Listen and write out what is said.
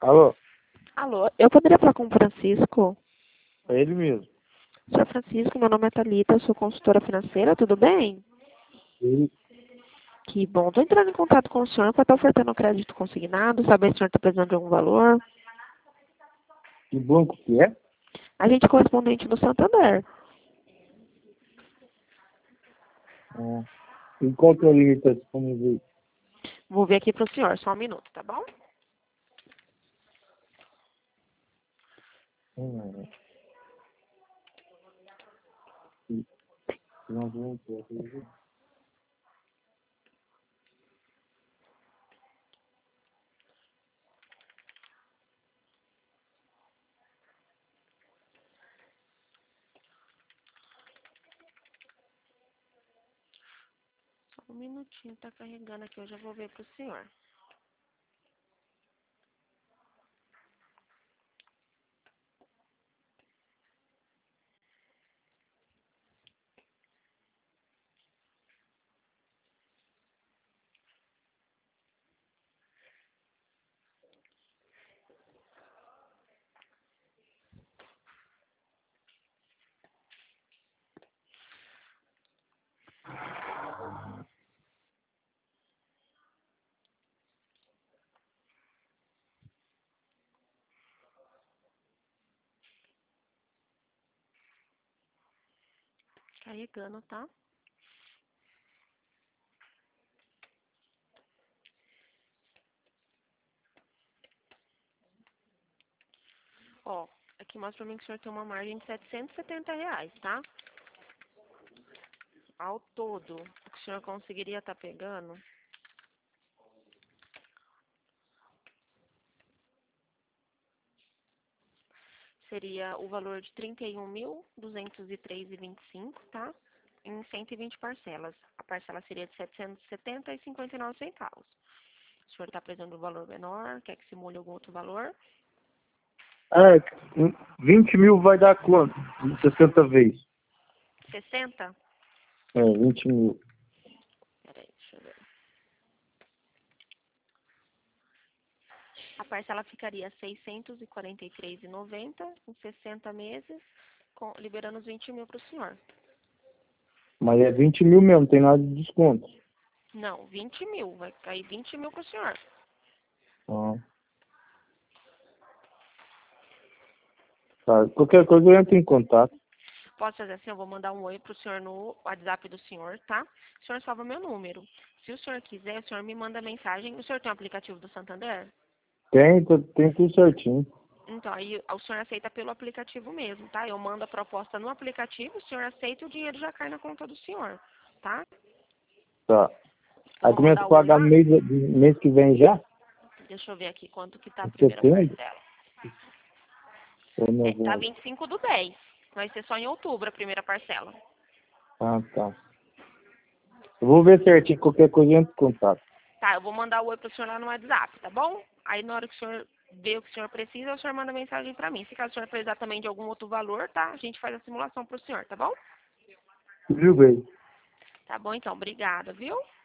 Alô, Alô, eu poderia falar com o Francisco? é ele mesmo. Senhor Francisco, meu nome é Thalita, eu sou consultora financeira, tudo bem? Ele, Que bom, estou entrando em contato com o senhor para estar ofertando crédito consignado, saber se o senhor está precisando de algum valor. que banco que é? A gente é correspondente do Santander. Ah, e qual que é a linha que está disponível aí? Vou ver aqui para o senhor, só um minuto, tá bom? Hum, e- não vou ter aqui. Só um minutinho, tá carregando aqui, eu já vou ver para o senhor. Carregando, tá? Ó, aqui mostra pra mim que o senhor tem uma margem de R$ 770, tá? Ao todo, o que o senhor conseguiria estar pegando seria o valor de 31.203,25, tá? Em 120 parcelas. A parcela seria de 770,59 centavos. O senhor está precisando de um valor menor? Quer que simule algum outro valor? Ah, 20 mil vai dar quanto? 60 vezes. 60? 20 mil. Peraí, deixa eu ver. A parcela ficaria R$ 643,90 em 60 meses, liberando os 20 mil para o senhor. Mas é 20 mil mesmo, não tem nada de desconto. Não, 20 mil. Vai cair 20 mil para o senhor. Ah, tá. Qualquer coisa eu entro em contato. Posso fazer assim, eu vou mandar um oi pro senhor no WhatsApp do senhor, tá? O senhor salva meu número. Se o senhor quiser, o senhor me manda mensagem. O senhor tem o aplicativo do Santander? Tem tudo certinho. Então, aí o senhor aceita pelo aplicativo mesmo, tá? Eu mando a proposta no aplicativo, o senhor aceita e o dinheiro já cai na conta do senhor, tá? Tá. Eu Aí vou começa mandar a o oi pagar lá. mês que vem já? Deixa eu ver aqui quanto que tá a Em primeira setembro? parcela. Ou Tá novembro? 25/10. Vai ser só em outubro a primeira parcela. Ah, tá. Eu vou ver certinho, qualquer coisa eu entro em contato. Tá, eu vou mandar o oi pro senhor lá no WhatsApp, tá bom? Aí na hora que o senhor vê o que o senhor precisa, o senhor manda mensagem pra mim. Se caso o senhor precisar também de algum outro valor, tá? A gente faz a simulação pro senhor, tá bom? Viu, bem? Tá bom então, obrigada, viu?